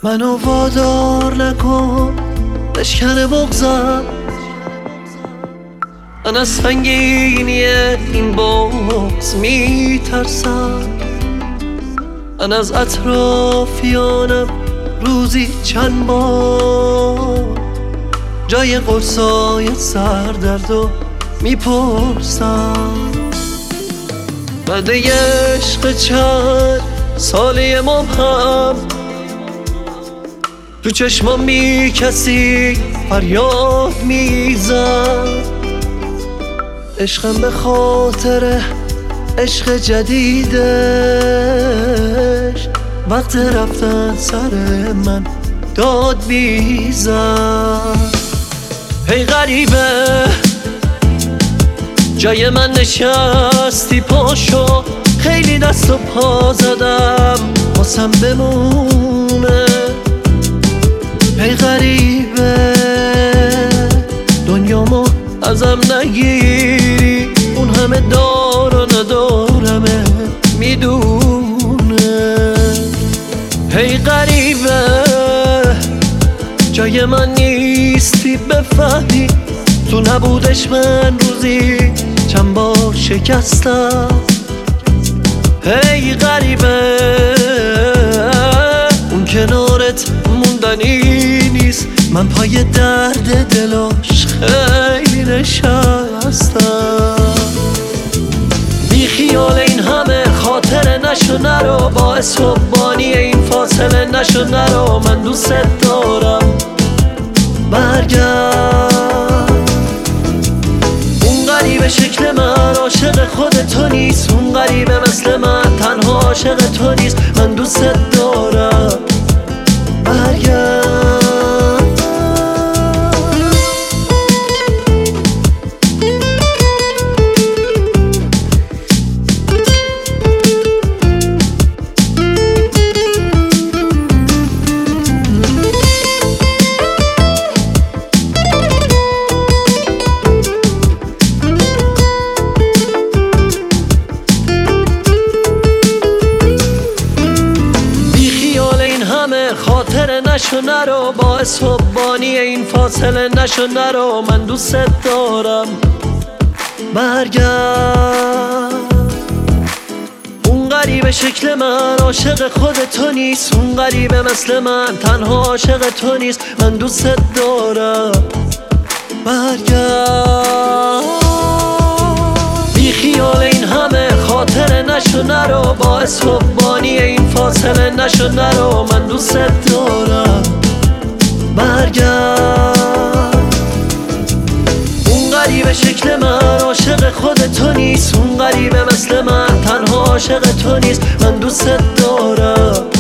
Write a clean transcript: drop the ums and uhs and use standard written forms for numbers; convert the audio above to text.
منو وادار نکن بشکن بغضم، من از سنگینی این بغض میترسم. من از اطرافیانم روزی چند بار جای قرصای سردردو میپرسم. بعد عشق چند سالی مبهم تو چشمام بی کسی فریاد میزد. عشقم به خاطر عشق جدیدش وقت رفتن سر من داد میزد. هی غریبه جای من نشستی پاشو، خیلی دست و پا زدم واسم بمونه. هی غریبه دنیامو ازم نگیری، اون همه دار و ندارمه میدونه. هی غریبه جای من نیستی بفهمی، تو نبودش من روزی چند بار شکستم. هی غریبه اون کنارت موندنی نیست، من پای درد دلاش خیلی نشستم. بی خیال این همه خاطره نشو نرو، باعث حبانی این فاصله نشو نرو. من دوست دارم برگرد. اون غریبه شکل من عاشق خود تو نیست، اون غریبه مثل من تنها عاشق تو نیست. من دوست دارم برگرد. خاطره نشو نرو، باعث حبانی این فاصله نشو نرو. من دوست دارم برگرد. اون غریبه شکل من عاشق خود تو نیست، اون غریبه مثل من تنها عاشق تو نیست. من دوست دارم برگرد. بی خیال این همه خاطره نشو نرو، باعث حبانی این فاصله نشو نرو. من دوست دارم برگرد. اون غریبه شکل من عاشق خود تو نیست، اون غریبه مثل من تنها عاشق تو نیست. من دوست دارم